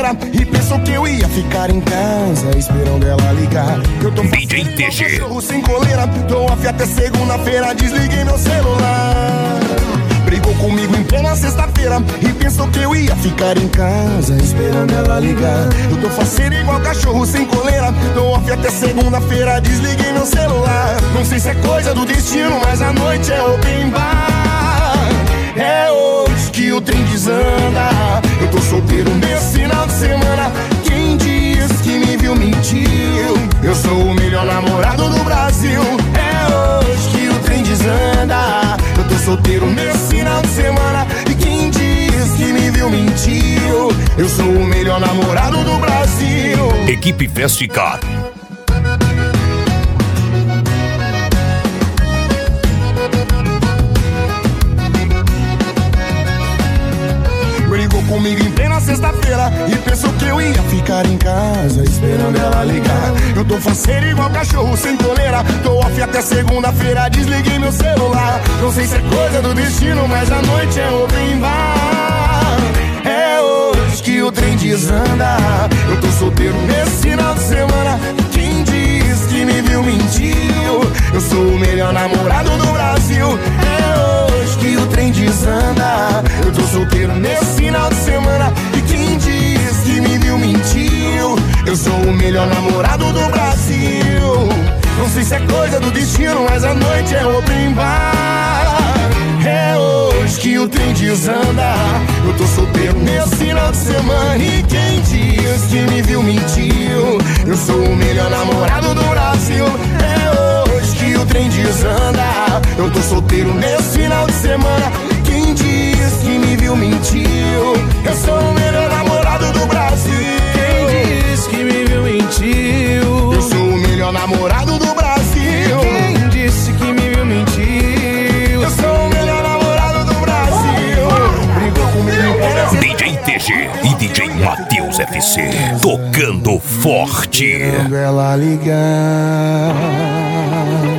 sintoleira e pensou que eu ia ficar em casa esperando ela ligar. Eu tô DJ TG, cachorro sem coleira, tô off até segunda-feira, desliguei meu celular. Brigou comigo em plena sexta-feira e pensou que eu ia ficar em casa esperando ela ligar. Eu tô faceiro igual cachorro sem coleira, tô off até segunda-feira, desliguei meu celular. Não sei se é coisa do destino, mas a noite é open bar. É hoje que o trem desanda. Eu tô solteiro nesse final de semana. Quem diz que me viu mentiu? Eu sou o melhor namorado do Brasil. É hoje que o trem desanda. Eu tô solteiro nesse final de semana. E quem diz que me viu mentiu? Eu sou o melhor namorado do Brasil. Equipe Festicar. Brigou comigo em plena sexta-feira e pensou que eu ia ficar em casa esperando ela ligar. Eu tô faceiro igual cachorro sem coleira, tô off até segunda-feira, desliguei meu celular. Não sei se é coisa do destino, mas a noite é open bar. É hoje que o trem desanda. Eu tô solteiro nesse final de semana. Quem diz que me viu mentiu? Eu sou o melhor namorado do Brasil. É hoje que o trem desanda. Eu tô solteiro nesse final de semana. E quem diz que me viu mentiu? Eu sou o melhor namorado do Brasil. Não sei se é coisa do destino, mas a noite é open bar. É hoje que o trem desanda. Eu tô solteiro nesse final de semana. E quem diz que me viu mentiu? Eu sou o melhor namorado do Brasil. É hoje que o trem desanda. Eu tô solteiro nesse final de semana. Quem diz que me viu mentiu? Eu sou o melhor namorado do Brasil. Quem diz que me viu mentiu? Eu sou o melhor namorado do Brasil. Quem disse que me viu mentiu? Eu sou o melhor namorado do Brasil. Brigou comigo. DJ TG e DJ Matheus FC tocando forte. Ela ligar.